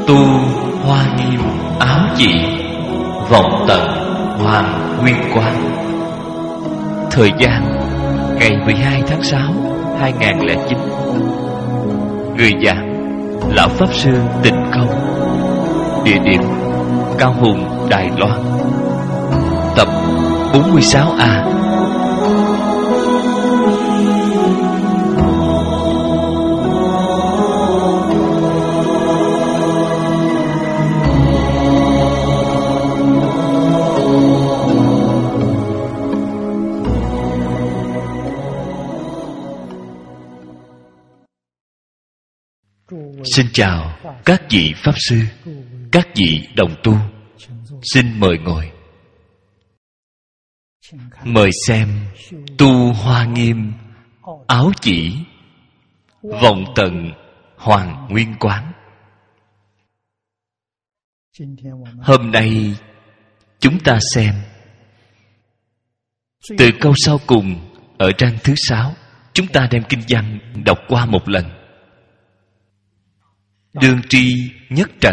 Tu hoa nghiêm áo chỉ, vọng tận hoàng nguyên quán. Thời gian ngày 12 tháng 6 2009. Người giảng Lão Pháp Sư Tịnh Không. Địa điểm Cao Hùng, Đài Loan. Tập 46A. Xin chào các vị Pháp Sư, các vị đồng tu. Xin mời ngồi. Mời xem Tu Hoa Nghiêm áo chỉ, vọng tận hoàng nguyên quán. Hôm nay chúng ta xem từ câu sau cùng ở trang thứ 6. Chúng ta đem kinh văn đọc qua một lần. Đương tri nhất trần,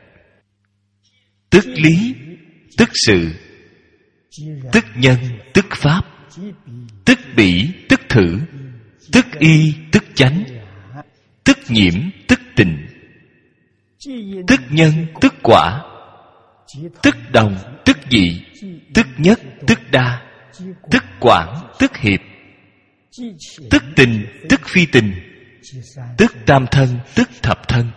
tức lý, tức sự, tức nhân, tức pháp, tức bỉ, tức thử, tức y, tức chánh, tức nhiễm, tức tình, tức nhân, tức quả, tức đồng, tức dị, tức nhất, tức đa, tức quảng, tức hiệp, tức tình, tức phi tình, tức tam thân, tức thập thân.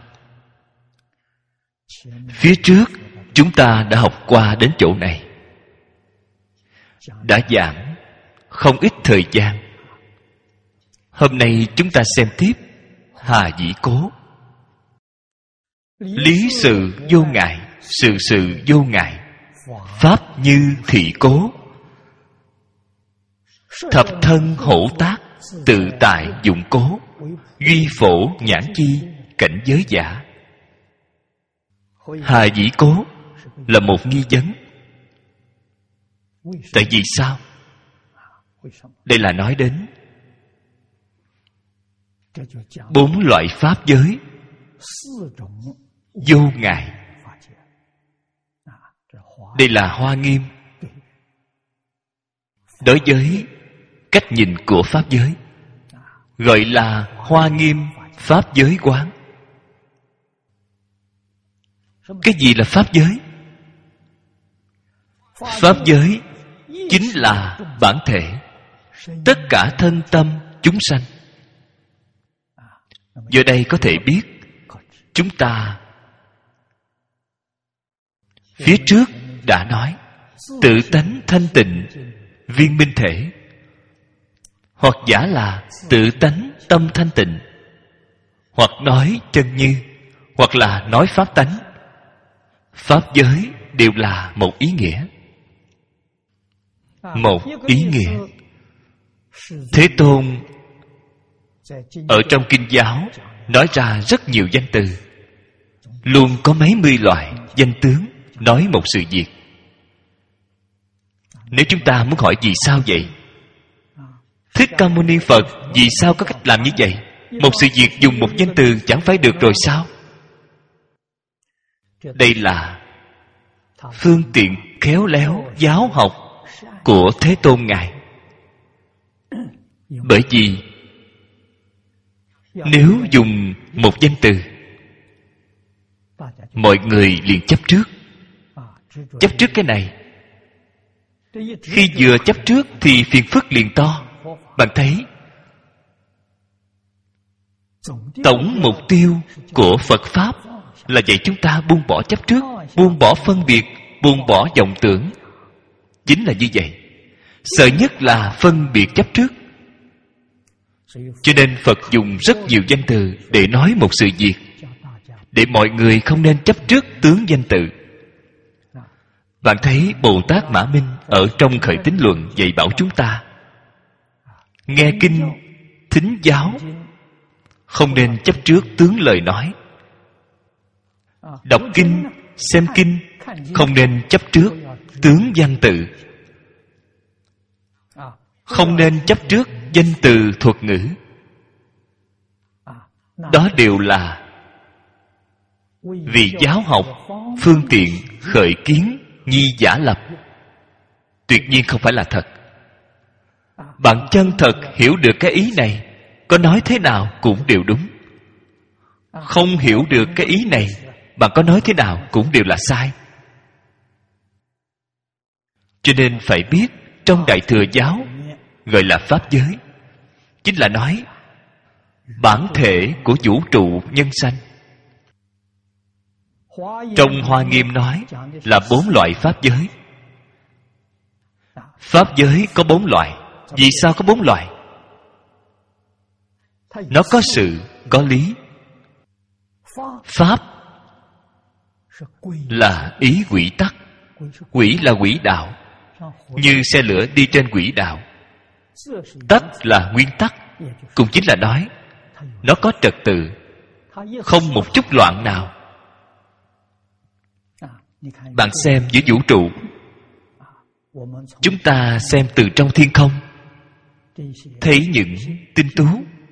Phía trước chúng ta đã học qua đến chỗ này, đã giảng không ít thời gian. Hôm nay chúng ta xem tiếp Hà Dĩ Cố. Lý sự vô ngại, sự sự vô ngại, pháp như thị cố, thập thân hổ tác, tự tại dụng cố, duy phổ nhãn chi, cảnh giới giả. Hà Dĩ Cố là một nghi vấn. Tại vì sao? Đây là nói đến 4 loại pháp giới vô ngại. Đây là Hoa Nghiêm đối với cách nhìn của pháp giới, gọi là Hoa Nghiêm pháp giới quán. Cái gì là pháp giới? Pháp giới chính là bản thể tất cả thân tâm chúng sanh. Giờ đây có thể biết chúng ta phía trước đã nói tự tánh thanh tịnh viên minh thể, hoặc giả là tự tánh tâm thanh tịnh, hoặc nói chân như, hoặc là nói pháp tánh. Pháp giới đều là một ý nghĩa. Một ý nghĩa. Thế Tôn ở trong kinh giáo nói ra rất nhiều danh từ, luôn có mấy mươi loại danh tướng nói một sự việc. Nếu chúng ta muốn hỏi vì sao vậy, Thích Ca Mâu Ni Phật vì sao có cách làm như vậy? Một sự việc dùng một danh từ chẳng phải được rồi sao? Đây là phương tiện khéo léo giáo học của Thế Tôn Ngài. Bởi vì nếu dùng một danh từ, mọi người liền chấp trước. Chấp trước cái này. Khi vừa chấp trước thì phiền phức liền to. Bạn thấy tổng mục tiêu của Phật Pháp là dạy chúng ta buông bỏ chấp trước, buông bỏ phân biệt, buông bỏ vọng tưởng. Chính là như vậy. Sợ nhất là phân biệt chấp trước. Cho nên Phật dùng rất nhiều danh từ để nói một sự việc, để mọi người không nên chấp trước tướng danh từ. Bạn thấy Bồ Tát Mã Minh ở trong Khởi Tín Luận dạy bảo chúng ta nghe kinh, thính giáo, không nên chấp trước tướng lời nói. Đọc kinh, xem kinh, không nên chấp trước tướng văn tự. Không nên chấp trước danh từ thuật ngữ. Đó đều là vì giáo học phương tiện khởi kiến nhi giả lập, tuyệt nhiên không phải là thật. Bạn chân thật hiểu được cái ý này, có nói thế nào cũng đều đúng. Không hiểu được cái ý này, bạn có nói thế nào cũng đều là sai. Cho nên phải biết, trong Đại Thừa giáo gọi là pháp giới, chính là nói bản thể của vũ trụ nhân sanh. Trong Hoa Nghiêm nói là 4 loại pháp giới. Pháp giới có 4 loại. Vì sao có 4 loại? Nó có sự, có lý. Pháp là ý quỹ tắc. Quỹ là quỹ đạo, như xe lửa đi trên quỹ đạo. Tắc là nguyên tắc, cũng chính là nói nó có trật tự, không một chút loạn nào. Bạn xem giữa vũ trụ, chúng ta xem từ trong thiên không, thấy những tinh tú.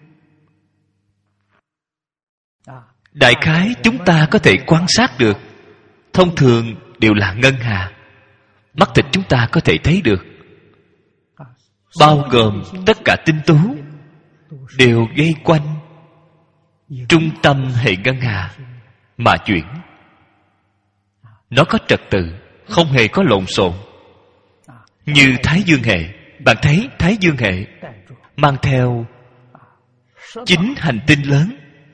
Đại khái chúng ta có thể quan sát được. Thông thường đều là ngân hà, mắt thịt chúng ta có thể thấy được. Bao gồm tất cả tinh tú đều gây quanh trung tâm hệ ngân hà mà chuyển. Nó có trật tự, không hề có lộn xộn. Như Thái Dương hệ, bạn thấy Thái Dương hệ mang theo 9 hành tinh lớn,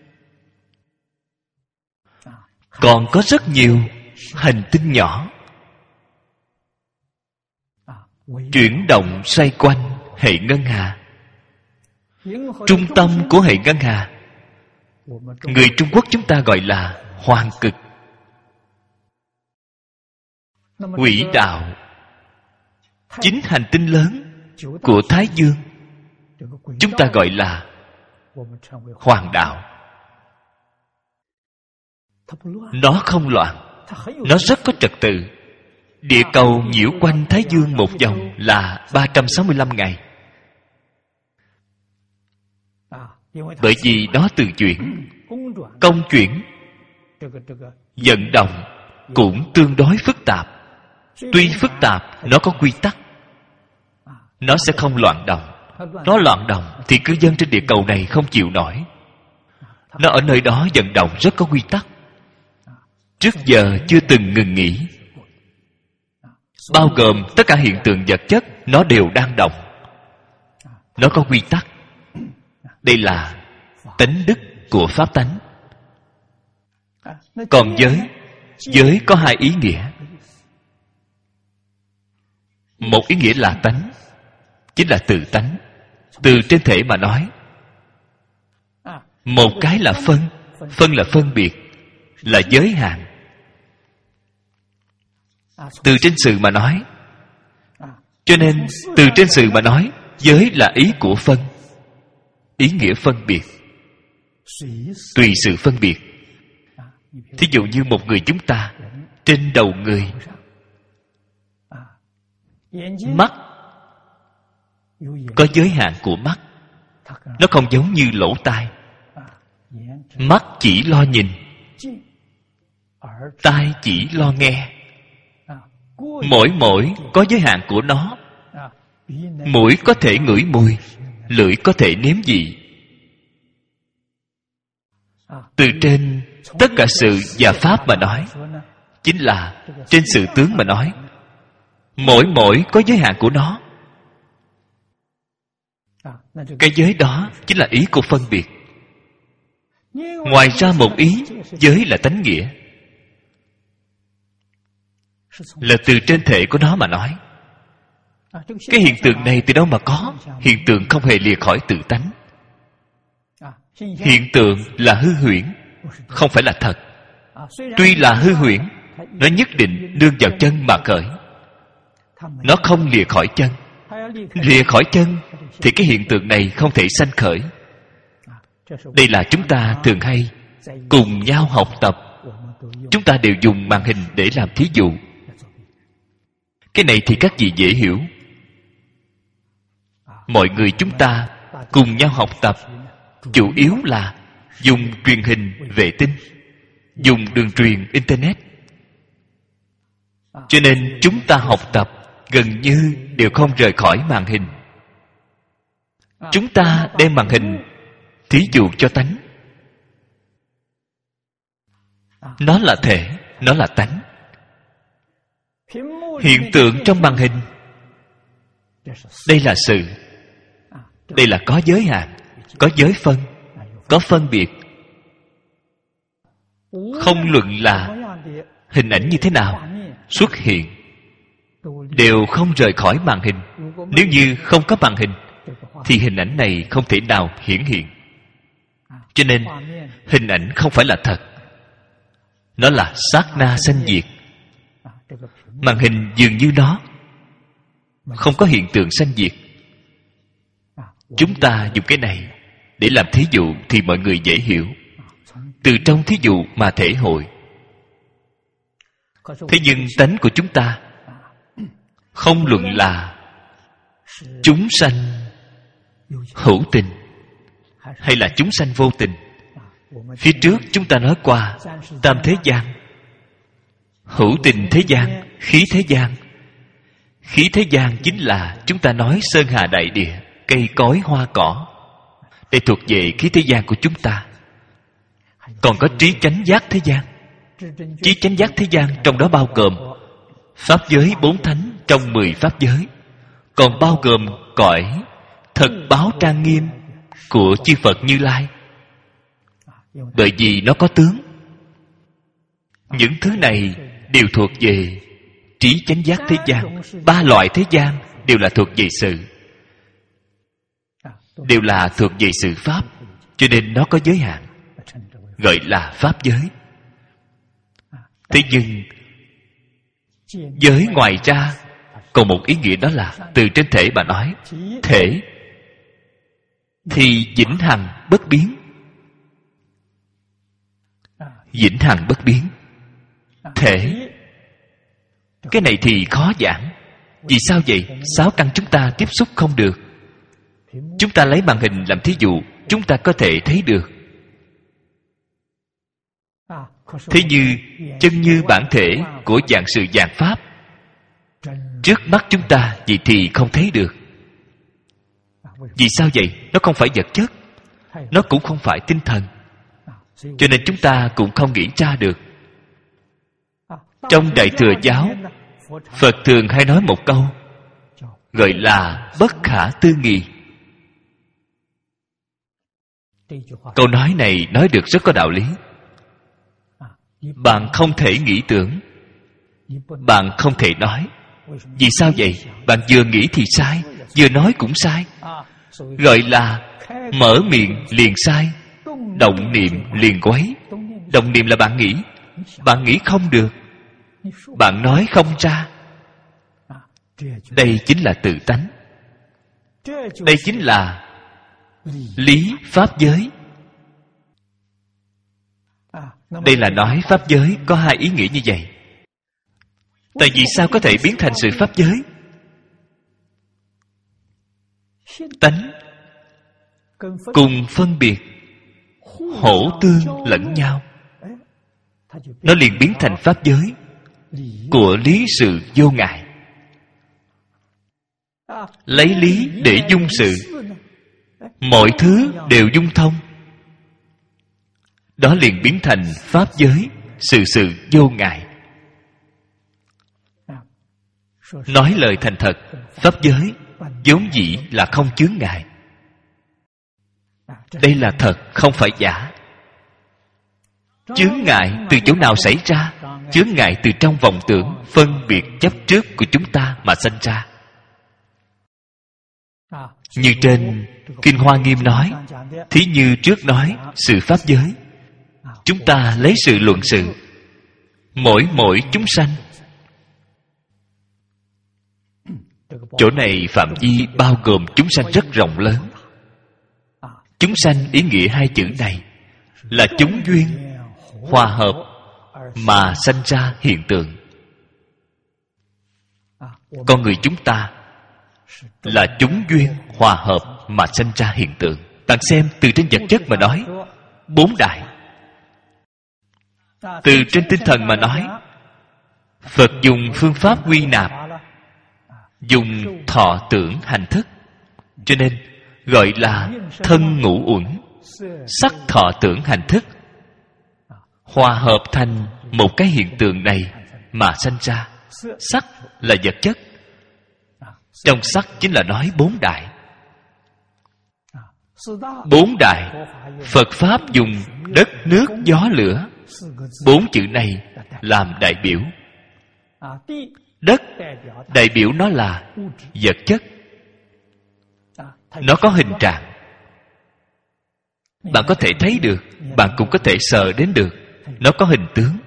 còn có rất nhiều hành tinh nhỏ chuyển động xoay quanh hệ ngân hà. Trung tâm của hệ ngân hà, người Trung Quốc chúng ta gọi là hoàng cực. Quỹ đạo 9 hành tinh lớn của Thái Dương, chúng ta gọi là hoàng đạo. Nó không loạn, nó rất có trật tự. Địa cầu nhiễu quanh Thái Dương một vòng là 365 ngày. Bởi vì nó từ chuyển, công chuyển, vận động cũng tương đối phức tạp. Tuy phức tạp, nó có quy tắc, nó sẽ không loạn động. Nó loạn động thì cư dân trên địa cầu này không chịu nổi. Nó ở nơi đó vận động rất có quy tắc, trước giờ chưa từng ngừng nghỉ. Bao gồm tất cả hiện tượng vật chất, nó đều đang động. Nó có quy tắc. Đây là tánh đức của pháp tánh. Còn giới có 2 ý nghĩa. Một ý nghĩa là tánh, chính là từ tánh, từ trên thể mà nói. Một cái là phân là phân biệt, là giới hạn. Từ trên sự mà nói, cho nên từ trên sự mà nói, giới là ý của phân, ý nghĩa phân biệt, tùy sự phân biệt. Thí dụ như một người chúng ta, trên đầu người, mắt có giới hạn của mắt. Nó không giống như lỗ tai. Mắt chỉ lo nhìn, tai chỉ lo nghe. Mỗi có giới hạn của nó. Mũi có thể ngửi mùi, lưỡi có thể nếm vị. Từ trên tất cả sự và pháp mà nói, chính là trên sự tướng mà nói, mỗi có giới hạn của nó. Cái giới đó chính là ý của phân biệt. Ngoài ra một ý, giới là tánh nghĩa, là từ trên thể của nó mà nói. Cái hiện tượng này từ đâu mà có? Hiện tượng không hề lìa khỏi tự tánh. Hiện tượng là hư huyễn, không phải là thật. Tuy là hư huyễn, nó nhất định nương vào chân mà khởi. Nó không lìa khỏi chân. Lìa khỏi chân thì cái hiện tượng này không thể sanh khởi. Đây là chúng ta thường hay cùng nhau học tập. Chúng ta đều dùng màn hình để làm thí dụ. Cái này thì các vị dễ hiểu. Mọi người chúng ta cùng nhau học tập, chủ yếu là dùng truyền hình vệ tinh. dùng đường truyền Internet. Cho nên chúng ta học tập gần như đều không rời khỏi màn hình. Chúng ta đem màn hình thí dụ cho tánh. Nó là thể, nó là tánh. Hiện tượng trong màn hình, đây là sự. Đây là có giới hạn, có giới phân, có phân biệt. Không luận là hình ảnh như thế nào xuất hiện, đều không rời khỏi màn hình. Nếu như không có màn hình thì hình ảnh này không thể nào hiển hiện. Cho nên hình ảnh không phải là thật, nó là sát na sanh diệt. Màn hình dường như nó không có hiện tượng sanh diệt. Chúng ta dùng cái này để làm thí dụ thì mọi người dễ hiểu. Từ trong thí dụ mà thể hội. Thế nhưng tánh của chúng ta không luận là chúng sanh hữu tình hay là chúng sanh vô tình. Phía trước chúng ta nói qua tam thế gian, hữu tình thế gian, khí thế gian. Khí thế gian chính là chúng ta nói sơn hà đại địa, cây cối hoa cỏ. Đây thuộc về khí thế gian của chúng ta. Còn có trí chánh giác thế gian. Trí chánh giác thế gian trong đó bao gồm pháp giới 4 thánh trong 10 pháp giới, còn bao gồm cõi thật báo trang nghiêm của chư Phật Như Lai. Bởi vì nó có tướng. Những thứ này đều thuộc về trí chánh giác thế gian. 3 loại thế gian đều là thuộc về sự, đều là thuộc về sự pháp. Cho nên nó có giới hạn, gọi là pháp giới. Thế nhưng giới ngoài ra còn một ý nghĩa, đó là từ trên thể mà nói. Thể thì vĩnh hằng bất biến. Vĩnh hằng bất biến. Thể, cái này thì khó giảng. Vì sao vậy? 6 căn chúng ta tiếp xúc không được. Chúng ta lấy màn hình làm thí dụ, chúng ta có thể thấy được. Thế như chân như bản thể của vạn sự vạn pháp trước mắt chúng ta, vậy thì không thấy được. Vì sao vậy? Nó không phải vật chất, nó cũng không phải tinh thần. Cho nên chúng ta cũng không nghĩ ra được. Trong Đại Thừa Giáo, Phật thường hay nói một câu gọi là bất khả tư nghị. Câu nói này nói được rất có đạo lý. Bạn không thể nghĩ tưởng, bạn không thể nói. Vì sao vậy? Bạn vừa nghĩ thì sai, vừa nói cũng sai. Gọi là mở miệng liền sai, động niệm liền quấy. Động niệm là bạn nghĩ, bạn nghĩ không được, bạn nói không ra. Đây chính là tự tánh. Đây chính là lý pháp giới. Đây là nói pháp giới có 2 ý nghĩa như vậy. Tại vì sao có thể biến thành sự pháp giới? Tánh cùng phân biệt, hỗ tương lẫn nhau, nó liền biến thành pháp giới của lý sự vô ngại. Lấy lý để dung sự, mọi thứ đều dung thông, đó liền biến thành pháp giới, sự sự vô ngại. Nói lời thành thật, pháp giới vốn dĩ là không chướng ngại. Đây là thật, không phải giả. Chướng ngại từ chỗ nào xảy ra? Chướng ngại từ trong vọng tưởng, phân biệt chấp trước của chúng ta mà sanh ra. Như trên Kinh Hoa Nghiêm nói, thí như trước nói sự pháp giới. Chúng ta lấy sự luận sự, mỗi chúng sanh. Chỗ này phạm vi bao gồm chúng sanh rất rộng lớn. Chúng sanh ý nghĩa 2 chữ này là chúng duyên hòa hợp mà sanh ra hiện tượng. Con người chúng ta là chúng duyên hòa hợp mà sanh ra hiện tượng. Bạn xem từ trên vật chất mà nói, 4 đại. Từ trên tinh thần mà nói, Phật dùng phương pháp quy nạp, dùng thọ tưởng hành thức, cho nên gọi là thân ngũ uẩn, sắc thọ tưởng hành thức, hòa hợp thành một cái hiện tượng này mà sanh ra. Sắc là vật chất. Trong sắc chính là nói bốn đại. Bốn đại, Phật Pháp dùng đất, nước, gió, lửa, bốn chữ này làm đại biểu. Đất đại biểu nó là vật chất, nó có hình trạng, bạn có thể thấy được, bạn cũng có thể sờ đến được, nó có hình tướng.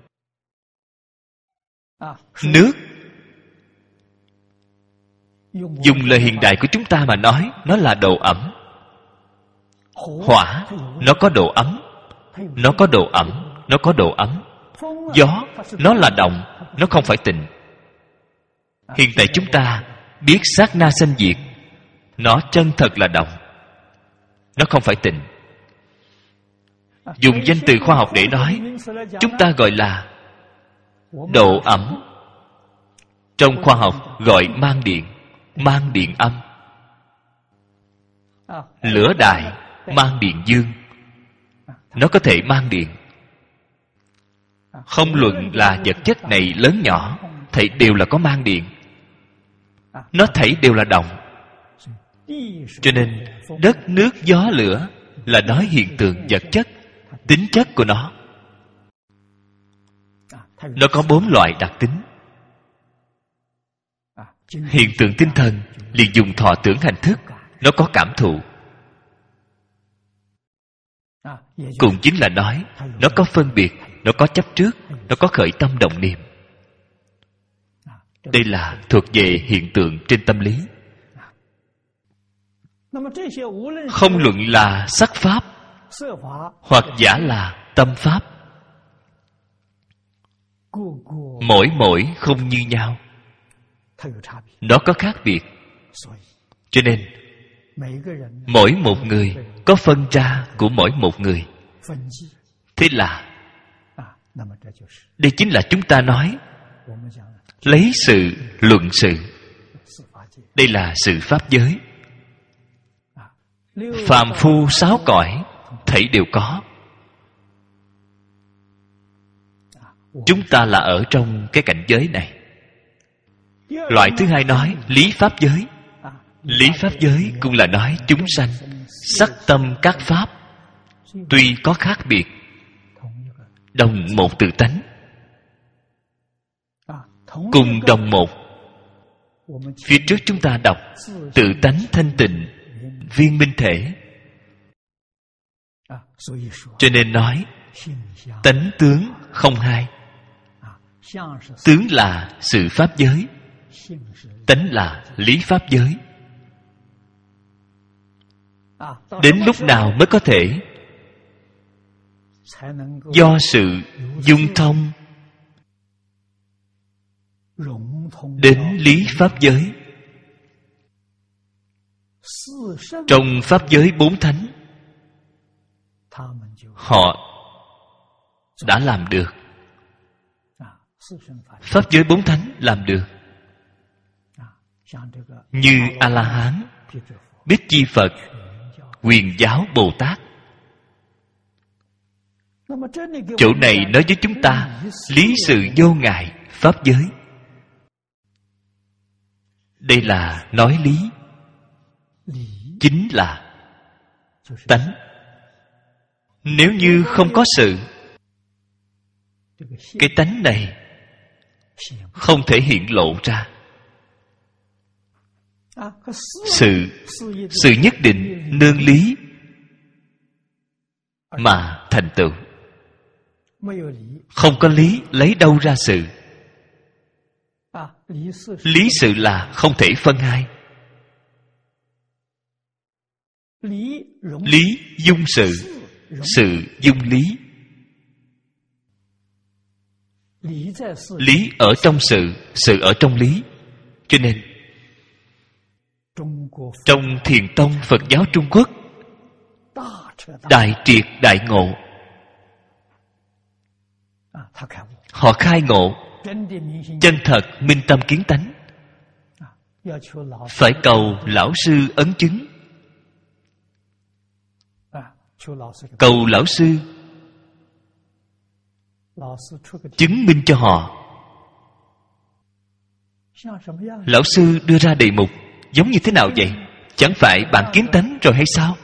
Nước, dùng lời hiện đại của chúng ta mà nói, nó là độ ẩm. Hỏa, nó có độ ấm, nó có độ ẩm, nó có độ ấm. Gió, nó là động, nó không phải tịnh. Hiện tại chúng ta biết sát na sanh diệt, nó chân thật là động, nó không phải tịnh. Dùng danh từ khoa học để nói, chúng ta gọi là độ ẩm. Trong khoa học gọi mang điện âm. Lửa đại mang điện dương, nó có thể mang điện. Không luận là vật chất này lớn nhỏ, thảy đều là có mang điện, nó thảy đều là động. Cho nên đất, nước, gió, lửa là nói hiện tượng vật chất, tính chất của nó. Nó có bốn loại đặc tính. Hiện tượng tinh thần liền dùng thọ tưởng hành thức, nó có cảm thụ. Cũng chính là nói nó có phân biệt, nó có chấp trước, nó có khởi tâm động niệm. Đây là thuộc về hiện tượng trên tâm lý. Không luận là sắc pháp hoặc giả là tâm pháp, mỗi không như nhau, nó có khác biệt. Cho nên mỗi một người có phân ra của mỗi một người. Thế là đây chính là chúng ta nói lấy sự luận sự. Đây là sự pháp giới. Phàm phu sáu cõi thảy đều có. Chúng ta là ở trong cái cảnh giới này. Loại thứ hai nói lý pháp giới. Lý pháp giới cũng là nói chúng sanh sắc tâm các pháp tuy có khác biệt, đồng một tự tánh, cùng đồng một. Phía trước chúng ta đọc tự tánh thanh tịnh, viên minh thể. Cho nên nói tánh tướng không hai. Tướng là sự pháp giới, tánh là lý pháp giới. Đến lúc nào mới có thể do sự dung thông đến lý pháp giới? Trong pháp giới bốn thánh, họ đã làm được. Pháp giới bốn thánh làm được. Như A-la-hán, Bích Chi Phật, Quyền Giáo Bồ Tát. Chỗ này nói với chúng ta lý sự vô ngại pháp giới. Đây là nói lý, chính là tánh. Nếu như không có sự, cái tánh này không thể hiện lộ ra. Sự nhất định nương lý mà thành tựu. Không có lý, lấy đâu ra sự? Lý sự là không thể phân hai. Lý dung sự, sự dung lý. Lý ở trong sự ở trong lý. Cho nên trong Thiền tông Phật giáo Trung Quốc, đại triệt đại ngộ, Họ khai ngộ, chân thật minh tâm kiến tánh. Phải cầu lão sư ấn chứng, cầu lão sư chứng minh cho họ. Lão sư đưa ra đề mục giống như thế nào vậy? Chẳng phải bạn kiến tánh rồi hay sao?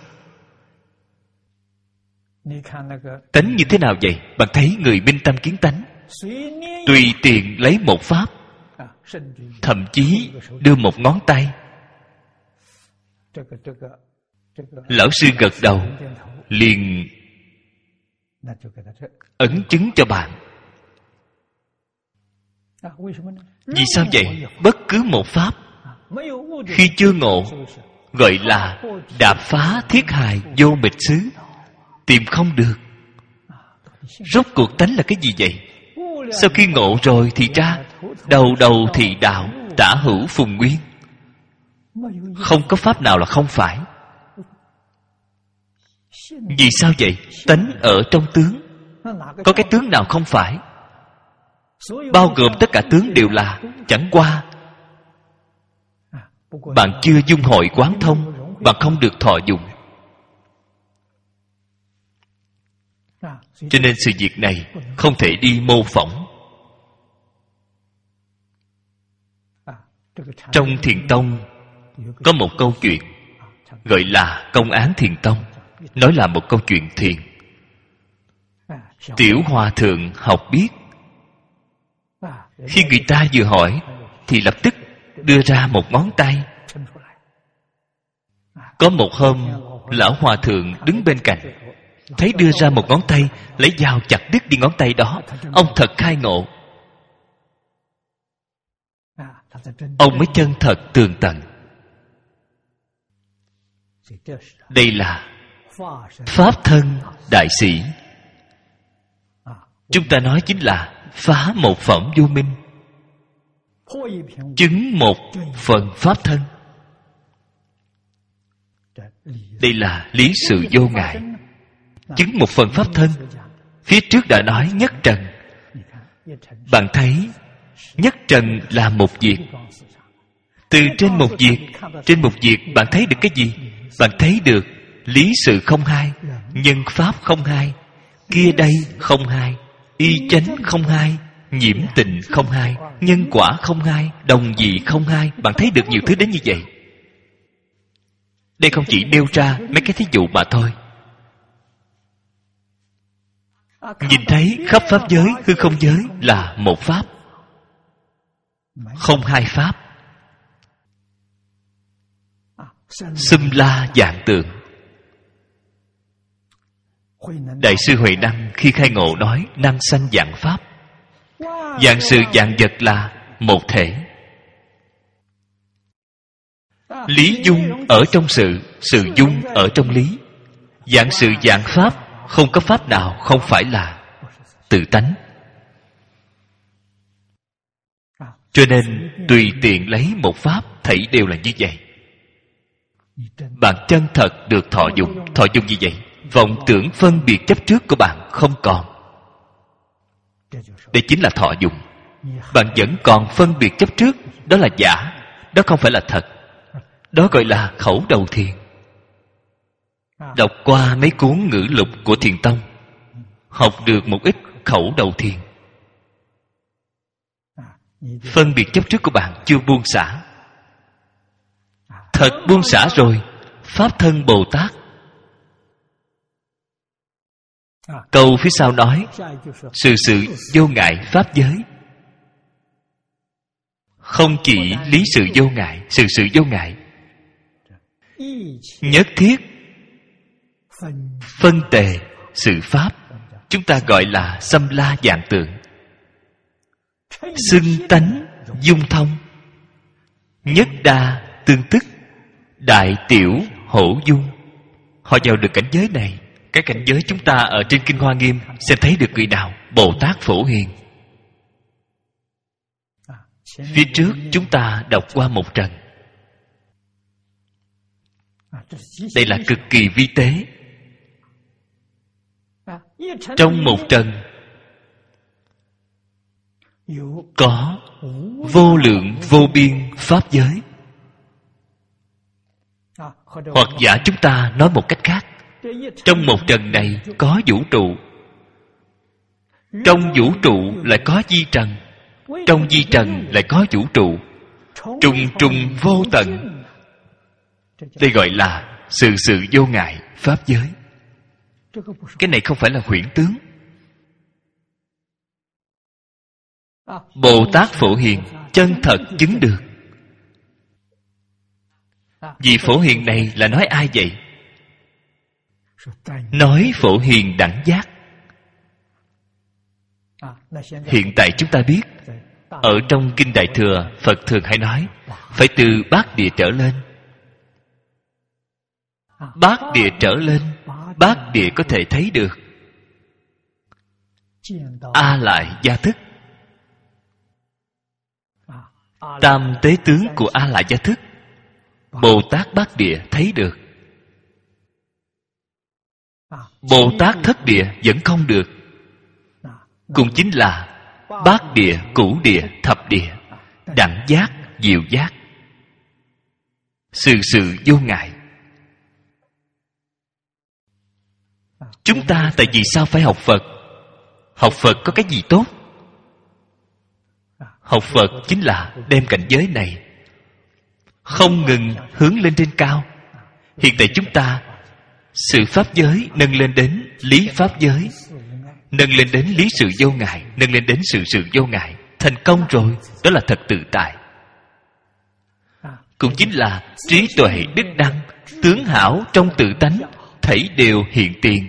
Tánh như thế nào vậy? Bạn thấy người minh tâm kiến tánh, tùy tiện lấy một pháp, thậm chí đưa một ngón tay. Lão sư gật đầu, liền ấn chứng cho bạn. Vì sao vậy? Bất cứ một pháp khi chưa ngộ gọi là đạp phá thiết hài vô mịch xứ, tìm không được. Rốt cuộc tánh là cái gì vậy? Sau khi ngộ rồi thì ra đầu đầu thì đạo, tả hữu phùng nguyên. Không có pháp nào là không phải. Vì sao vậy? Tánh ở trong tướng, có cái tướng nào không phải? Bao gồm tất cả tướng đều là, chẳng qua bạn chưa dung hội quán thông, bạn không được thọ dụng. Cho nên sự việc này không thể đi mô phỏng. Trong Thiền Tông có một câu chuyện gọi là công án Thiền Tông, nói là một câu chuyện thiền. Tiểu hòa thượng học biết, khi người ta vừa hỏi thì lập tức đưa ra một ngón tay. Có một hôm, lão hòa thượng đứng bên cạnh, thấy đưa ra một ngón tay, lấy dao chặt đứt đi ngón tay đó. Ông thật khai ngộ. Ông mới chân thật tường tận. Đây là pháp thân đại sĩ. Chúng ta nói chính là phá một phẩm vô minh, chứng một phần pháp thân. Đây là lý sự vô ngại. Chứng một phần pháp thân. Phía trước đã nói nhất trần. Bạn thấy nhất trần là một việc. Từ trên một việc bạn thấy được cái gì? Bạn thấy được lý sự không hai, nhân pháp không hai, kia đây không hai, y chánh không hai, nhiễm tịnh không hai, nhân quả không hai, đồng vị không hai. Bạn thấy được nhiều thứ đến như vậy. Đây không chỉ nêu ra mấy cái thí dụ mà thôi. Nhìn thấy khắp pháp giới, hư không giới là một pháp, không hai pháp. Xâm la vạn tượng. Đại sư Huệ Năng khi khai ngộ nói năng sanh vạn pháp. Vạn sự vạn vật là một thể. Lý dung ở trong sự, sự dung ở trong lý. Vạn sự vạn pháp, không có pháp nào không phải là tự tánh. Cho nên tùy tiện lấy một pháp, thảy đều là như vậy. Bạn chân thật được thọ dụng. Thọ dụng như vậy, vọng tưởng phân biệt chấp trước của bạn không còn. Đây chính là thọ dụng. Bạn vẫn còn phân biệt chấp trước, đó là giả, đó không phải là thật. Đó gọi là khẩu đầu thiền. Đọc qua mấy cuốn ngữ lục của Thiền Tông, học được một ít khẩu đầu thiền. Phân biệt chấp trước của bạn chưa buông xả. Thật buông xả rồi, Pháp thân Bồ Tát. Câu phía sau nói sự sự vô ngại pháp giới. Không chỉ lý sự vô ngại, sự sự vô ngại, nhất thiết phân tề sự pháp. Chúng ta gọi là xâm la vạn tượng. Xưng tánh dung thông, nhất đa tương tức, đại tiểu hữu dung. Họ vào được cảnh giới này. Cái cảnh giới chúng ta ở trên Kinh Hoa Nghiêm sẽ thấy được người nào? Bồ Tát Phổ Hiền. Phía trước chúng ta đọc qua một trần. Đây là cực kỳ vi tế. Trong một trần có vô lượng vô biên pháp giới. Hoặc giả chúng ta nói một cách khác, trong một trần này có vũ trụ, trong vũ trụ lại có vi trần, trong vi trần lại có vũ trụ, trùng trùng vô tận. Đây gọi là sự sự vô ngại pháp giới. Cái này không phải là huyễn tướng. Bồ Tát Phổ Hiền chân thật chứng được. Vị Phổ Hiền này là nói ai vậy? Nói Phổ Hiền đẳng giác. Hiện tại chúng ta biết, ở trong Kinh Đại Thừa, Phật thường hay nói phải từ bát địa trở lên. Bát địa trở lên, bát địa có thể thấy được A Lại Gia Thức. Tam tế tướng của A Lại Gia Thức, Bồ Tát Bát Địa thấy được. Bồ Tát Thất Địa vẫn không được. Cũng chính là bát địa, cửu địa, thập địa, đẳng giác, diệu giác, sự sự vô ngại. Chúng ta tại vì sao phải học Phật? Học Phật có cái gì tốt? Học Phật chính là đem cảnh giới này không ngừng hướng lên trên cao. Hiện tại chúng ta sự pháp giới nâng lên đến lý pháp giới, nâng lên đến lý sự vô ngại, nâng lên đến sự sự vô ngại. Thành công rồi, đó là thật tự tại. Cũng chính là trí tuệ đức đăng, tướng hảo trong tự tánh, thảy đều hiện tiền.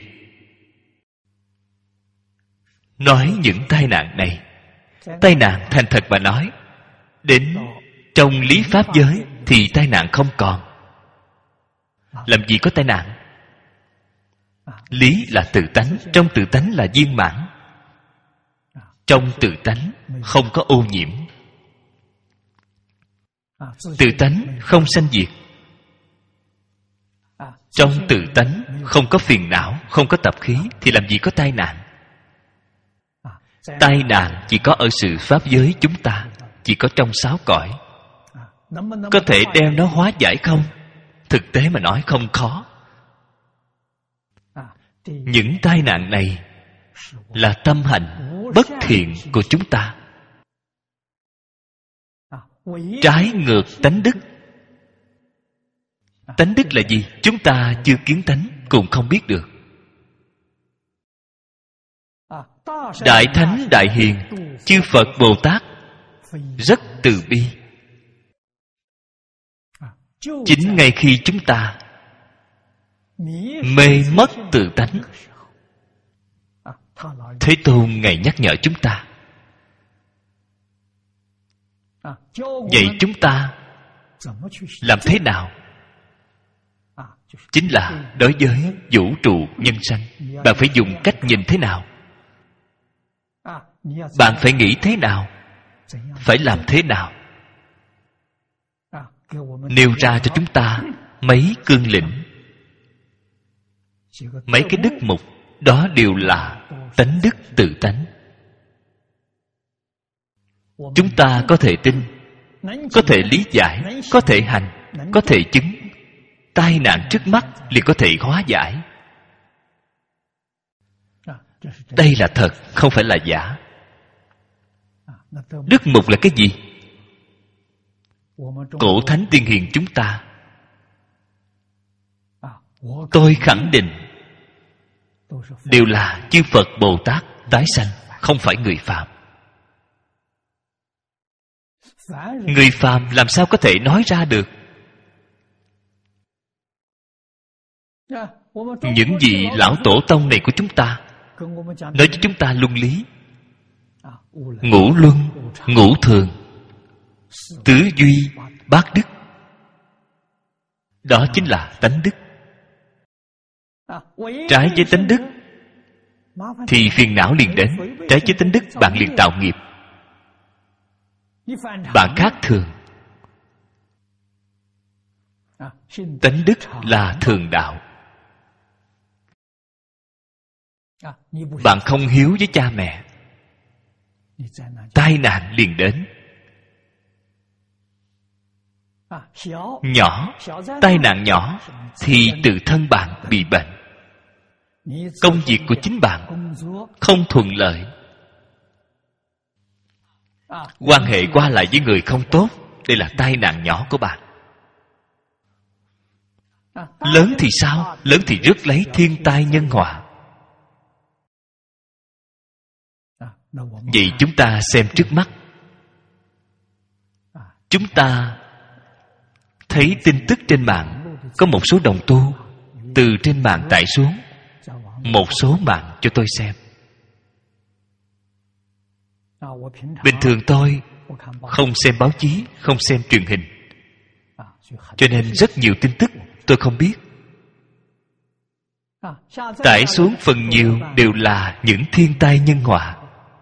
Nói những tai nạn này, tai nạn thành thật mà nói, đến trong lý pháp giới thì tai nạn không còn. Làm gì có tai nạn? Lý là tự tánh, trong tự tánh là viên mãn. Trong tự tánh không có ô nhiễm, tự tánh không sanh diệt. Trong tự tánh không có phiền não, không có tập khí, thì làm gì có tai nạn? Tai nạn chỉ có ở sự pháp giới chúng ta, chỉ có trong sáu cõi. Có thể đem nó hóa giải không? Thực tế mà nói không khó. Những tai nạn này là tâm hành bất thiện của chúng ta, trái ngược tánh đức. Tánh đức là gì? Chúng ta chưa kiến tánh, cũng không biết được. Đại Thánh Đại Hiền chư Phật Bồ Tát rất từ bi. Chính ngay khi chúng ta mê mất tự tánh, Thế Tôn Ngài nhắc nhở chúng ta. Vậy chúng ta làm thế nào? Chính là đối với vũ trụ nhân sanh, bạn phải dùng cách nhìn thế nào? Bạn phải nghĩ thế nào? Phải làm thế nào? Nêu ra cho chúng ta mấy cương lĩnh, mấy cái đức mục. Đó đều là tánh đức tự tánh. Chúng ta có thể tin, có thể lý giải, có thể hành, có thể chứng. Tai nạn trước mắt liền có thể hóa giải. Đây là thật, không phải là giả. Đức mục là cái gì? Cổ thánh tiên hiền chúng ta, tôi khẳng định đều là chư Phật Bồ Tát tái sanh, không phải người phàm. Người phàm làm sao có thể nói ra được? Những vị lão tổ tông này của chúng ta nói cho chúng ta luân lý, ngũ luân, ngũ thường, tứ duy, bát đức. Đó chính là tánh đức. Trái với tánh đức thì phiền não liền đến. Trái với tánh đức bạn liền tạo nghiệp. Bạn khác thường. Tánh đức là thường đạo. Bạn không hiếu với cha mẹ, tai nạn liền đến. Nhỏ, tai nạn nhỏ thì tự thân bạn bị bệnh. Công việc của chính bạn không thuận lợi, quan hệ qua lại với người không tốt, đây là tai nạn nhỏ của bạn. Lớn thì sao? Lớn thì rước lấy thiên tai nhân họa. Vậy chúng ta xem trước mắt. Chúng ta thấy tin tức trên mạng, có một số đồng tu từ trên mạng tải xuống một số mạng cho tôi xem. Bình thường tôi không xem báo chí, không xem truyền hình, cho nên rất nhiều tin tức tôi không biết. Tải xuống phần nhiều đều là những thiên tai nhân họa.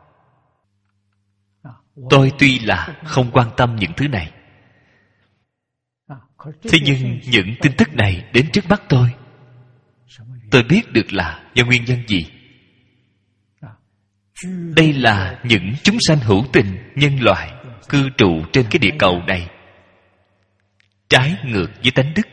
Tôi tuy là không quan tâm những thứ này, thế nhưng những tin tức này đến trước mắt tôi biết được là do nguyên nhân gì. Đây là những chúng sanh hữu tình nhân loại cư trụ trên cái địa cầu này trái ngược với tánh đức.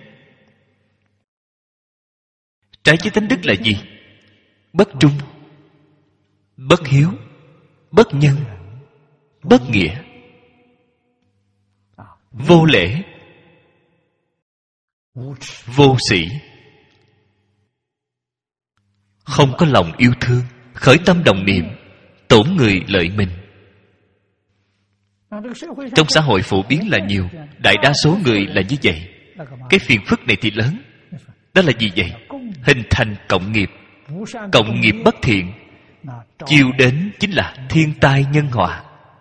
Trái với tánh đức là gì? Bất trung, bất hiếu, bất nhân, bất nghĩa, vô lễ, vô sĩ, không có lòng yêu thương, khởi tâm đồng niệm, tổn người lợi mình. Trong xã hội phổ biến là nhiều, đại đa số người là như vậy. Cái phiền phức này thì lớn. Đó là gì vậy? Hình thành cộng nghiệp. Cộng nghiệp bất thiện chiêu đến chính là thiên tai nhân họa.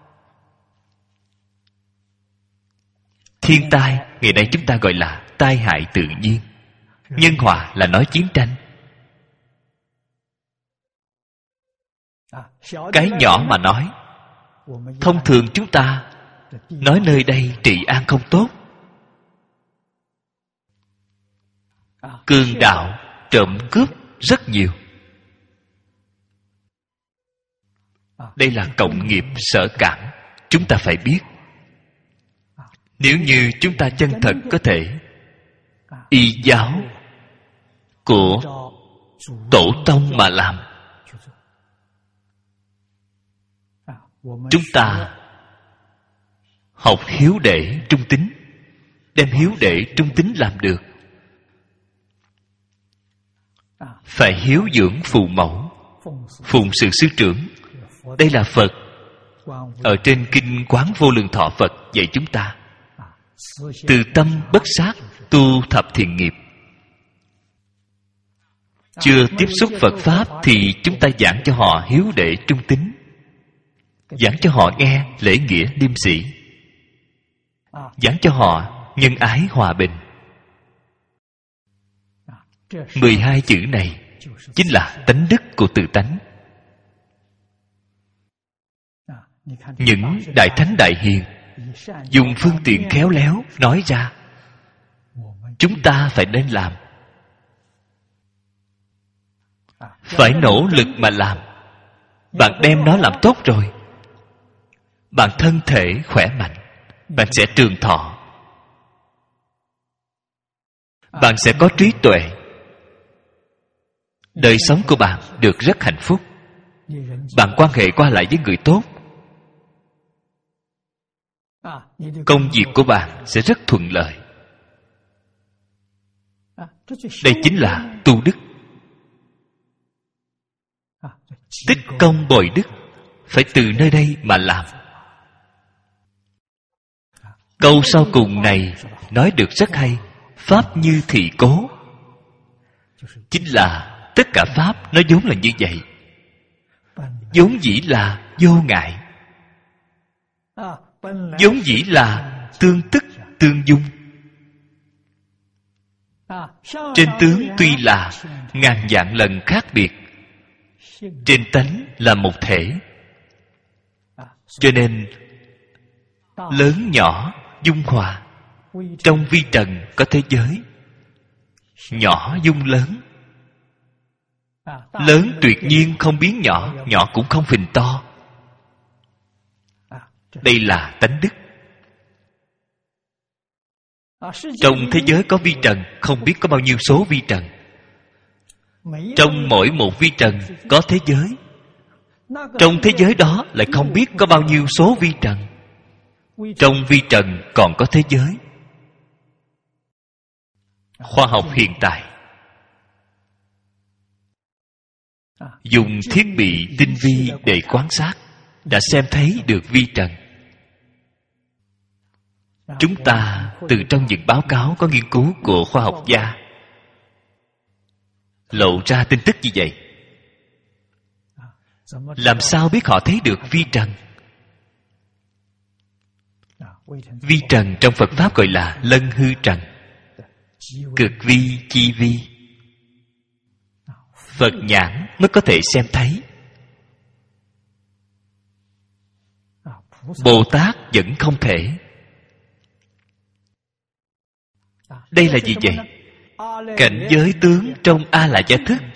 Thiên tai ngày nay chúng ta gọi là tai hại tự nhiên. Nhân họa là nói chiến tranh. Cái nhỏ mà nói, thông thường chúng ta nói nơi đây trị an không tốt, cường đạo, trộm cướp rất nhiều. Đây là cộng nghiệp sở cảm, chúng ta phải biết. Nếu như chúng ta chân thật có thể y giáo của tổ tông mà làm, chúng ta học hiếu để trung tín, đem hiếu để trung tín làm được. Phải hiếu dưỡng phụ mẫu, phụng sự sư trưởng. Đây là Phật ở trên kinh Quán Vô Lượng Thọ Phật dạy chúng ta. Từ tâm bất sát tu thập thiện nghiệp. Chưa tiếp xúc Phật Pháp thì chúng ta giảng cho họ hiếu đệ trung tín, giảng cho họ nghe lễ nghĩa liêm sĩ, giảng cho họ nhân ái hòa bình. 12 chữ này chính là tánh đức của tự tánh. Những đại thánh đại hiền dùng phương tiện khéo léo nói ra, chúng ta phải nên làm, phải nỗ lực mà làm. Bạn đem nó làm tốt rồi, bạn thân thể khỏe mạnh, bạn sẽ trường thọ, bạn sẽ có trí tuệ, đời sống của bạn được rất hạnh phúc. Bạn quan hệ qua lại với người tốt, công việc của bạn sẽ rất thuận lợi. Đây chính là tu đức. Tích công bồi đức phải từ nơi đây mà làm. Câu sau cùng này nói được rất hay. Pháp như thị cố, chính là tất cả Pháp nó vốn là như vậy, vốn dĩ là vô ngại, vốn dĩ là tương tức tương dung. Trên tướng tuy là ngàn vạn lần khác biệt, trên tánh là một thể. Cho nên lớn nhỏ dung hòa. Trong vi trần có thế giới, nhỏ dung lớn. Lớn tuyệt nhiên không biến nhỏ, nhỏ cũng không phình to. Đây là tánh đức. Trong thế giới có vi trần, không biết có bao nhiêu số vi trần. Trong mỗi một vi trần có thế giới. Trong thế giới đó lại không biết có bao nhiêu số vi trần. Trong vi trần còn có thế giới. Khoa học hiện tại dùng thiết bị tinh vi để quan sát, đã xem thấy được vi trần. Chúng ta từ trong những báo cáo có nghiên cứu của khoa học gia lộ ra tin tức như vậy. Làm sao biết họ thấy được vi trần? Vi trần trong Phật Pháp gọi là lân hư trần, cực vi chi vi. Phật nhãn mới có thể xem thấy. Bồ Tát vẫn không thể. Đây là gì vậy? Cảnh giới tướng trong A La Gia thức.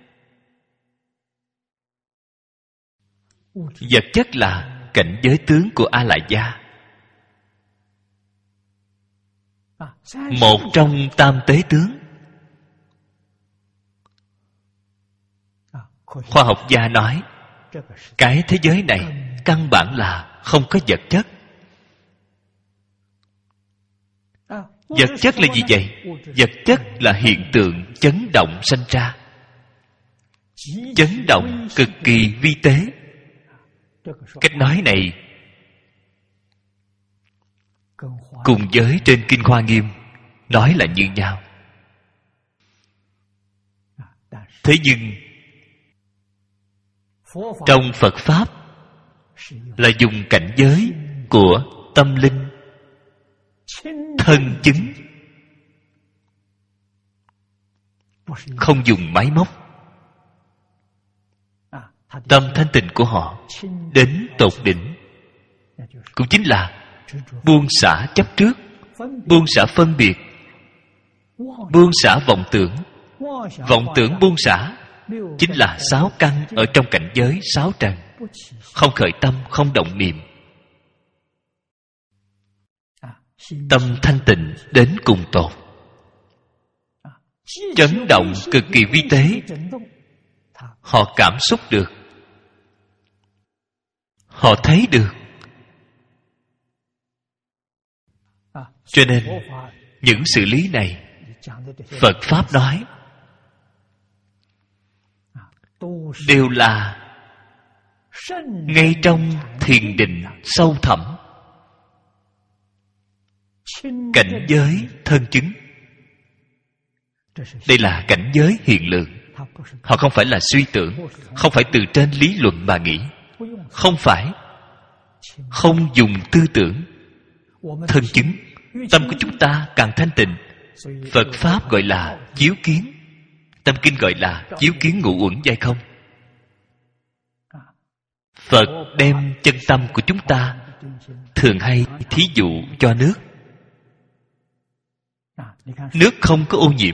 Vật chất là cảnh giới tướng của A La Gia. Một trong tam tế tướng. Khoa học gia nói cái thế giới này căn bản là không có vật chất. Vật chất là gì vậy? Vật chất là hiện tượng chấn động sanh ra. Chấn động cực kỳ vi tế. Cách nói này cùng với trên Kinh Hoa Nghiêm nói là như nhau. Thế nhưng trong Phật Pháp là dùng cảnh giới của tâm linh thân chứng, không dùng máy móc. Tâm thanh tịnh của họ đến tột đỉnh, cũng chính là buông xả chấp trước, buông xả phân biệt, buông xả vọng tưởng. Vọng tưởng buông xả chính là 6 căn ở trong cảnh giới 6 trần. Không khởi tâm, không động niệm. Tâm thanh tịnh đến cùng tột. Chấn động cực kỳ vi tế. Họ cảm xúc được, họ thấy được. Cho nên những sự lý này Phật Pháp nói đều là ngay trong thiền định sâu thẳm, cảnh giới thân chứng. Đây là cảnh giới hiện lượng. Họ không phải là suy tưởng, không phải từ trên lý luận mà nghĩ, không phải, không dùng tư tưởng. Thân chứng. Tâm của chúng ta càng thanh tịnh, Phật Pháp gọi là chiếu kiến, Tâm Kinh gọi là chiếu kiến ngũ uẩn giai không. Phật đem chân tâm của chúng ta thường hay thí dụ cho nước. Nước không có ô nhiễm,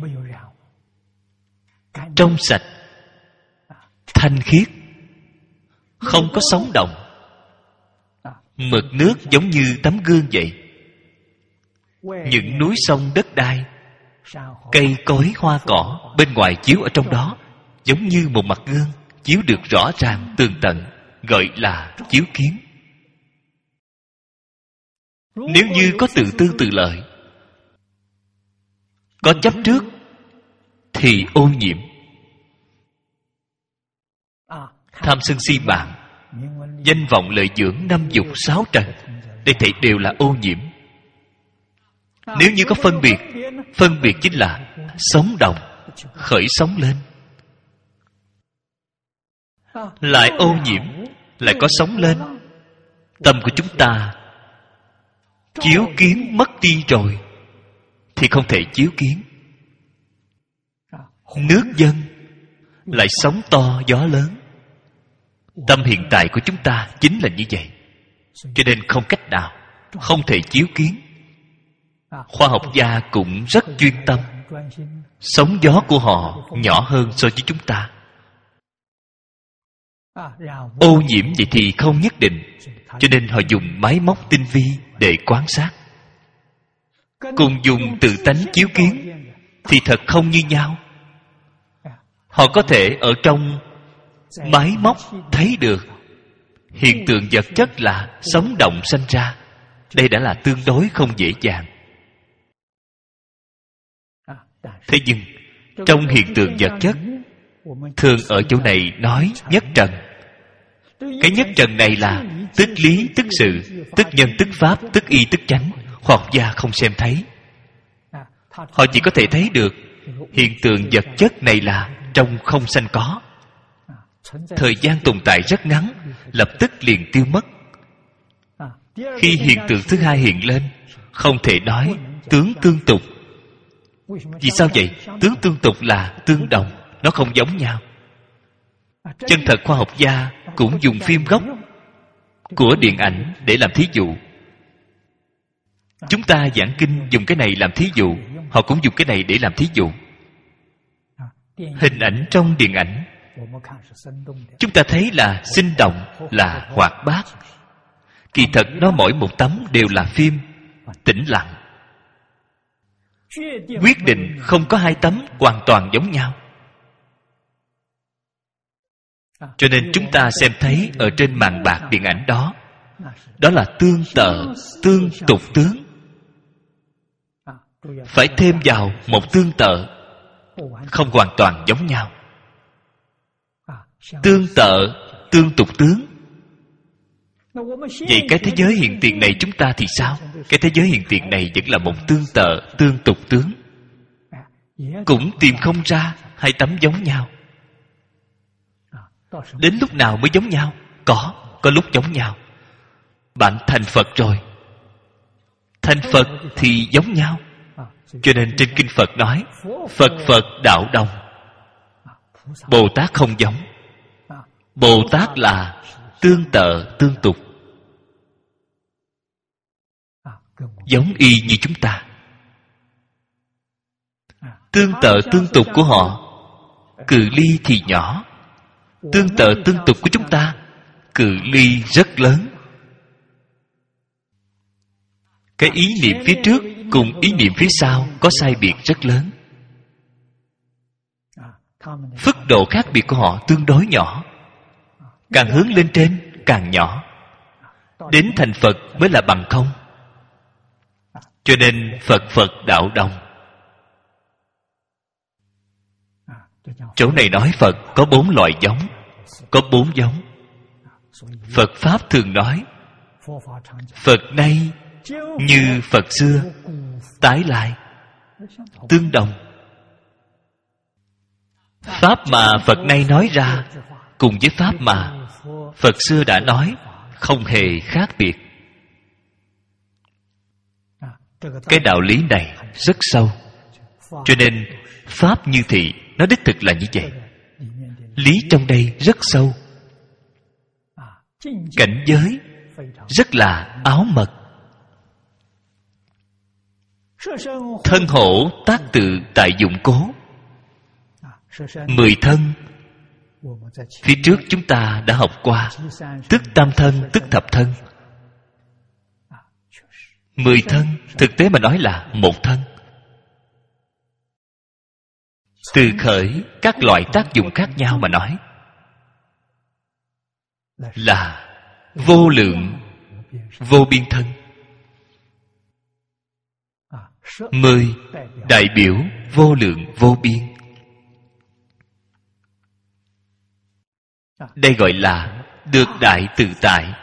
trong sạch, thanh khiết, không có sóng động. Mực nước giống như tấm gương vậy. Những núi sông đất đai, cây cối hoa cỏ bên ngoài chiếu ở trong đó, giống như một mặt gương, chiếu được rõ ràng tường tận, gọi là chiếu kiến. Nếu như có tự tư tự lợi, có chấp trước, thì ô nhiễm. Tham sân si mạng, danh vọng lợi dưỡng, 5 dục 6 trần, đây thảy đều là ô nhiễm. Nếu như có phân biệt, phân biệt chính là sống động, khởi sống lên. Lại ô nhiễm, lại có sống lên. Tâm của chúng ta chiếu kiến mất đi rồi thì không thể chiếu kiến. Nước dâng lại sóng to gió lớn. Tâm hiện tại của chúng ta chính là như vậy. Cho nên không cách nào, không thể chiếu kiến. Khoa học gia cũng rất chuyên tâm. Sóng gió của họ nhỏ hơn so với chúng ta. Ô nhiễm vậy thì không nhất định. Cho nên họ dùng máy móc tinh vi để quan sát. Cùng dùng tự tánh chiếu kiến thì thật không như nhau. Họ có thể ở trong máy móc thấy được hiện tượng vật chất là sống động sanh ra. Đây đã là tương đối không dễ dàng. Thế nhưng trong hiện tượng vật chất, thường ở chỗ này nói nhất trần. Cái nhất trần này là tức lý tức sự, tức nhân tức pháp, tức y tức chánh. Khoa học gia không xem thấy. Họ chỉ có thể thấy được hiện tượng vật chất này là trong không sanh có. Thời gian tồn tại rất ngắn, lập tức liền tiêu mất. Khi hiện tượng thứ hai hiện lên, không thể nói tướng tương tục. Vì sao vậy? Tướng tương tục là tương đồng, nó không giống nhau. Chân thật khoa học gia cũng dùng phim gốc của điện ảnh để làm thí dụ. Chúng ta giảng kinh dùng cái này làm thí dụ, họ cũng dùng cái này để làm thí dụ. Hình ảnh trong điện ảnh chúng ta thấy là sinh động, là hoạt bát. Kỳ thật nó mỗi một tấm đều là phim tĩnh lặng. Quyết định không có hai tấm hoàn toàn giống nhau. Cho nên chúng ta xem thấy ở trên màn bạc điện ảnh đó, đó là tương tự, tương tục tướng. Phải thêm vào một tương tự, không hoàn toàn giống nhau. Tương tự, tương tục tướng. Vậy cái thế giới hiện tiền này chúng ta thì sao? Cái thế giới hiện tiền này vẫn là một tương tự, tương tục tướng. Cũng tìm không ra hai tấm giống nhau. Đến lúc nào mới giống nhau? Có lúc giống nhau. Bạn thành Phật rồi, thành Phật thì giống nhau. Cho nên trên kinh Phật nói Phật Phật đạo đồng. Bồ Tát không giống. Bồ Tát là tương tự tương tục, giống y như chúng ta. Tương tự tương tục của họ cự ly thì nhỏ, tương tự tương tục của chúng ta cự ly rất lớn. Cái ý niệm phía trước cùng ý niệm phía sau có sai biệt rất lớn. Phức độ khác biệt của họ tương đối nhỏ. Càng hướng lên trên càng nhỏ. Đến thành Phật mới là bằng không. Cho nên Phật Phật đạo đồng. Chỗ này nói Phật có 4 loại giống, có 4 giống. Phật Pháp thường nói Phật nay như Phật xưa, tái lại, tương đồng. Pháp mà Phật nay nói ra cùng với Pháp mà Phật xưa đã nói không hề khác biệt. Cái đạo lý này rất sâu. Cho nên Pháp như thị nó đích thực là như vậy. Lý trong đây rất sâu. Cảnh giới rất là áo mật. Thân hổ tác tự tại dụng cố. 10 thân phía trước chúng ta đã học qua. Tức tam thân, tức thập thân. 10 thân thực tế mà nói là một thân. Từ khởi các loại tác dụng khác nhau mà nói là vô lượng vô biên thân. 10 đại biểu vô lượng vô biên. Đây gọi là được đại tự tại.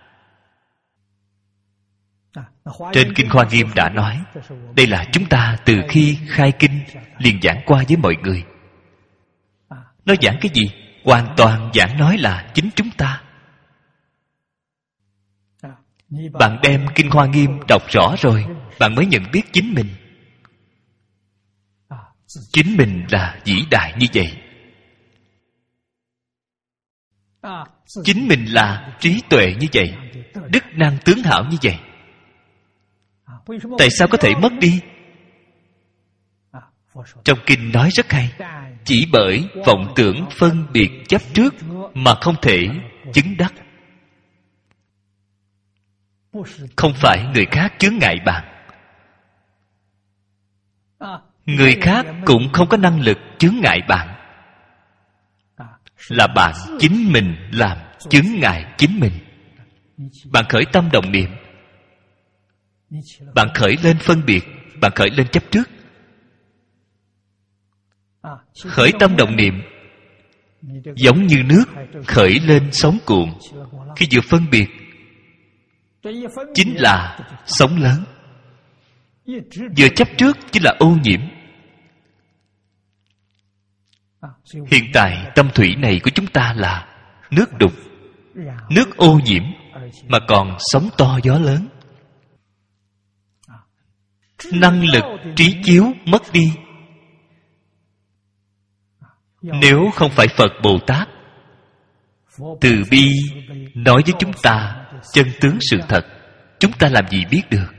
Trên Kinh Hoa Nghiêm đã nói, đây là chúng ta từ khi khai kinh liền giảng qua với mọi người. Nó giảng cái gì? Hoàn toàn giảng nói là chính chúng ta. Bạn đem Kinh Hoa Nghiêm đọc rõ rồi, bạn mới nhận biết chính mình. Chính mình là vĩ đại như vậy. Chính mình là trí tuệ như vậy, đức năng tướng hảo như vậy. Tại sao có thể mất đi? Trong kinh nói rất hay. Chỉ bởi vọng tưởng phân biệt chấp trước mà không thể chứng đắc. Không phải người khác chướng ngại bạn, người khác cũng không có năng lực chướng ngại bạn, là bạn chính mình làm chướng ngại chính mình. Bạn khởi tâm động niệm, bạn khởi lên phân biệt, bạn khởi lên chấp trước. Khởi tâm động niệm giống như nước khởi lên sóng cuộn. Khi vừa phân biệt chính là sóng lớn, vừa chấp trước chính là ô nhiễm. Hiện tại tâm thủy này của chúng ta là nước đục, nước ô nhiễm, mà còn sóng to gió lớn. Năng lực trí chiếu mất đi. Nếu không phải Phật Bồ Tát từ bi nói với chúng ta chân tướng sự thật, chúng ta làm gì biết được.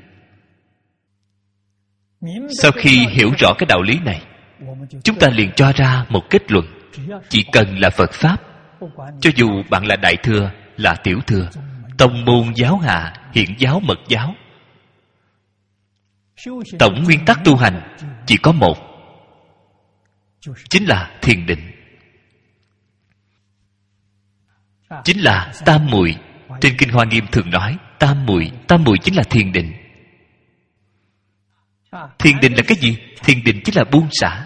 Sau khi hiểu rõ cái đạo lý này, chúng ta liền cho ra một kết luận: chỉ cần là Phật Pháp, cho dù bạn là Đại Thừa, là Tiểu Thừa, tông môn giáo hạ, hiện giáo, mật giáo, tổng nguyên tắc tu hành chỉ có một, chính là thiền định, chính là tam muội. Trên Kinh Hoa Nghiêm thường nói tam muội chính là thiền định. Thiền định là cái gì? Thiền định chính là buông xả.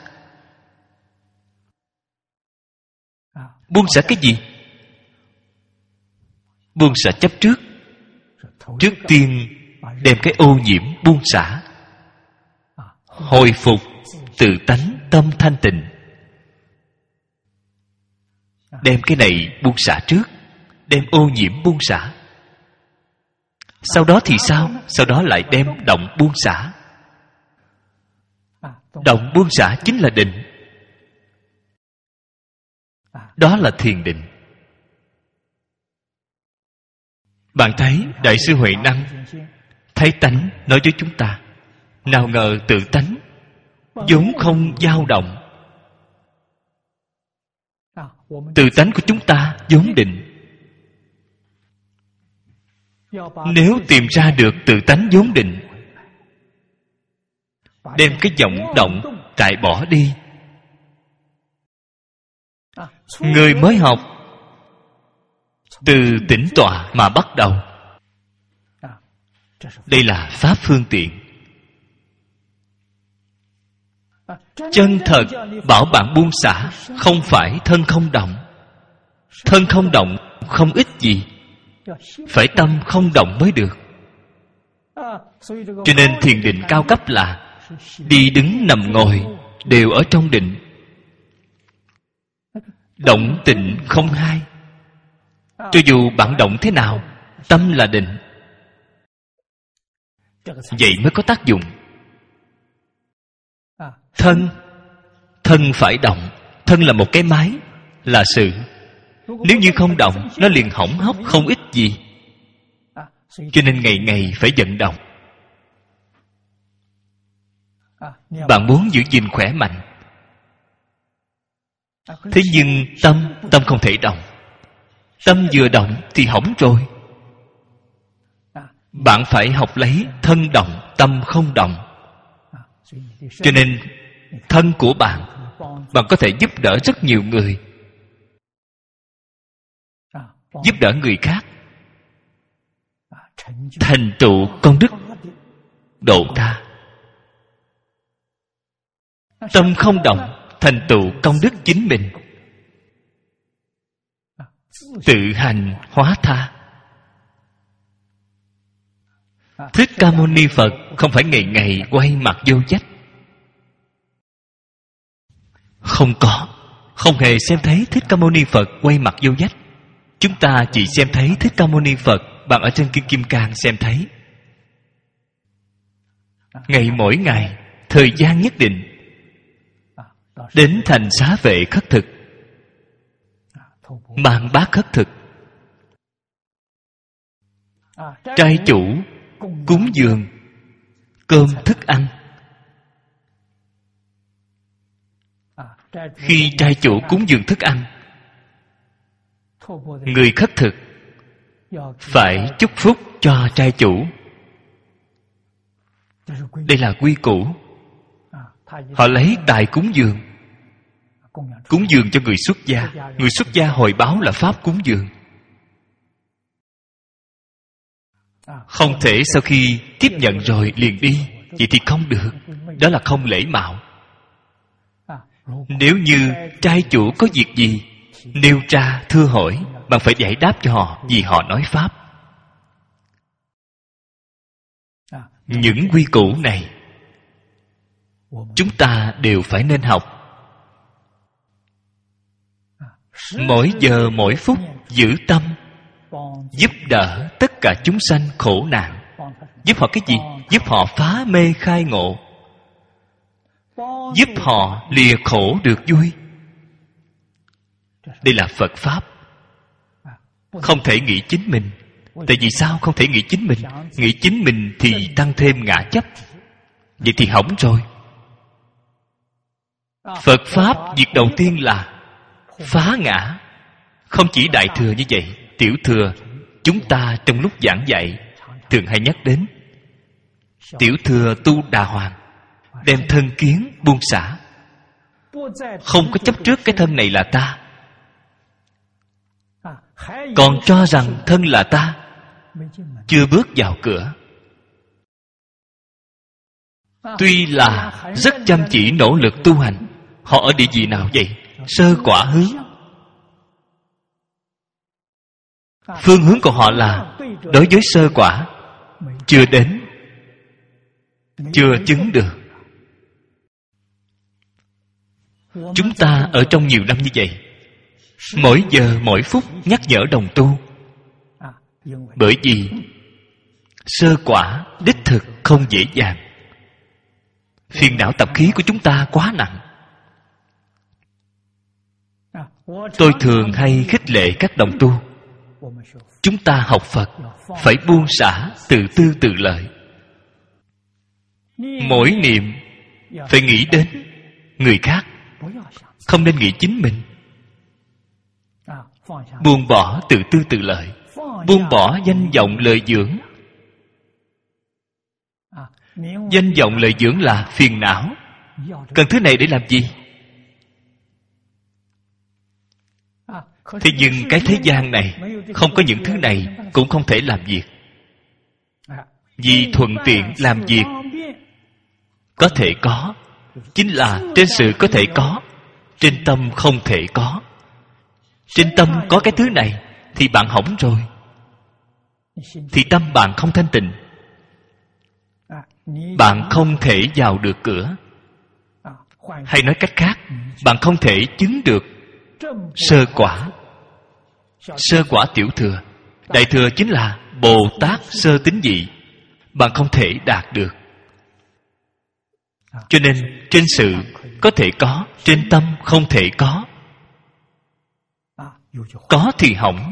Buông xả cái gì? Buông xả chấp trước. Trước tiên đem cái ô nhiễm buông xả, hồi phục tự tánh tâm thanh tịnh. Đem cái này buông xả trước, đem ô nhiễm buông xả. Sau đó thì sao? Sau đó lại đem động buông xả. Động buông xả chính là định. Đó là thiền định. Bạn thấy Đại sư Huệ Năng thấy tánh nói với chúng ta, nào ngờ tự tánh vốn không dao động. Tự tánh của chúng ta vốn định. Nếu tìm ra được tự tánh vốn định, đem cái vọng động trại bỏ đi, người mới học từ tĩnh tọa mà bắt đầu. Đây là pháp phương tiện. Chân thật bảo bạn buông xả, không phải thân không động. Thân không động không ích gì, phải tâm không động mới được. Cho nên thiền định cao cấp là đi đứng nằm ngồi đều ở trong định. Động tịnh không hai. Cho dù bạn động thế nào, tâm là định. Vậy mới có tác dụng. Thân phải động. Thân là một cái máy, là sự. Nếu như không động, nó liền hỏng hóc không ích gì. Cho nên ngày ngày phải vận động. Bạn muốn giữ gìn khỏe mạnh, thế nhưng tâm không thể động. Tâm vừa động thì hỏng rồi. Bạn phải học lấy thân động, tâm không động. Cho nên thân của bạn có thể giúp đỡ rất nhiều người, giúp đỡ người khác thành tựu công đức độ tha. Tâm không động, thành tựu công đức chính mình, tự hành hóa tha. Thích Ca Mâu Ni Phật không phải ngày ngày quay mặt vô vách. Không hề xem thấy Thích Ca Mâu Ni Phật quay mặt vô vách. Chúng ta chỉ xem thấy Thích Ca Mâu Ni Phật bằng ở trên Kinh Kim Cang xem thấy. Mỗi ngày, thời gian nhất định, đến thành xá vệ khất thực, mang bát khất thực, trai chủ cúng dường cơm thức ăn, Khi trai chủ cúng dường thức ăn, người khất thực phải chúc phúc cho trai chủ. Đây là quy củ. Họ lấy tài cúng dường, cúng dường cho người xuất gia. Người xuất gia hồi báo là pháp cúng dường. Không thể sau khi tiếp nhận rồi liền đi, vậy thì không được. Đó là không lễ mạo. Nếu như trai chủ có việc gì nêu ra thưa hỏi, bạn phải giải đáp cho họ, vì họ nói pháp. Những quy củ này chúng ta đều phải nên học. Mỗi giờ mỗi phút giữ tâm, giúp đỡ tất cả chúng sanh khổ nạn. Giúp họ cái gì? Giúp họ phá mê khai ngộ, giúp họ lìa khổ được vui. Đây là Phật Pháp. Không thể nghĩ chính mình. Tại vì sao không thể nghĩ chính mình? Nghĩ chính mình thì tăng thêm ngã chấp. Vậy thì hỏng rồi. Phật Pháp việc đầu tiên là phá ngã. Không chỉ Đại Thừa như vậy, Tiểu Thừa chúng ta trong lúc giảng dạy thường hay nhắc đến. Tiểu Thừa tu Đà Hoàng, đem thân kiến buông xả, không có chấp trước cái thân này là ta, còn cho rằng thân là ta, chưa bước vào cửa. Tuy là rất chăm chỉ nỗ lực tu hành, họ ở địa vị nào vậy? Sơ quả hướng. Phương hướng của họ là đối với sơ quả, chưa đến, chưa chứng được. Chúng ta ở trong nhiều năm như vậy, mỗi giờ mỗi phút nhắc nhở đồng tu. Bởi vì sơ quả đích thực không dễ dàng. Phiền não tập khí của chúng ta quá nặng. Tôi thường hay khích lệ các đồng tu, chúng ta học Phật phải buông xả tự tư tự lợi. Mỗi niệm phải nghĩ đến người khác, không nên nghĩ chính mình. Buông bỏ tự tư tự lợi, buông bỏ danh vọng lợi dưỡng. Danh vọng lợi dưỡng là phiền não. Cần thứ này để làm gì? Thế nhưng cái thế gian này không có những thứ này cũng không thể làm việc. Vì thuận tiện làm việc có thể có, chính là trên sự có thể có, trên tâm không thể có. Trên tâm có cái thứ này thì bạn hỏng rồi, thì tâm bạn không thanh tịnh, bạn không thể vào được cửa. Hay nói cách khác, bạn không thể chứng được sơ quả. Sơ quả Tiểu Thừa. Đại Thừa chính là Bồ Tát sơ tín vị. Bạn không thể đạt được. Cho nên trên sự có thể có, trên tâm không thể có. Có thì hỏng.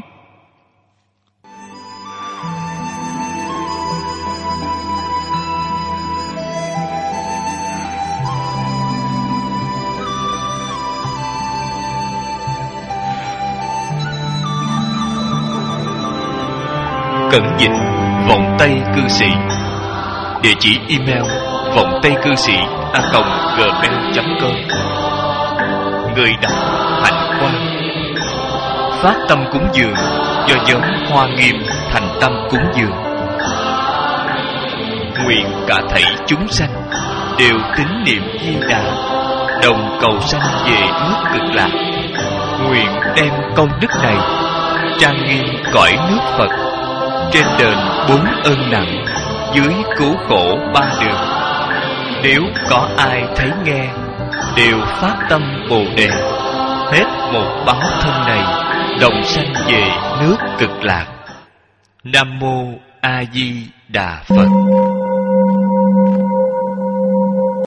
Cẩn dịch Vọng Tây Cư Sĩ. Địa chỉ email vongtaicư sĩ@gmail.com. Người đọc Hạnh Quang. Phát tâm cúng dường do nhóm Hoa Nghiêm thành tâm cúng dường. Nguyện cả thảy chúng sanh đều tín niệm Di Đà, đồng cầu sanh về nước Cực Lạc. Nguyện đem công đức này trang nghiêm cõi nước Phật, trên đền 4 ơn nặng, dưới cứu khổ 3 đường. Nếu có ai thấy nghe, đều phát tâm Bồ Đề, hết một báo thân này, đồng sanh về nước Cực Lạc. Nam Mô A Di Đà Phật.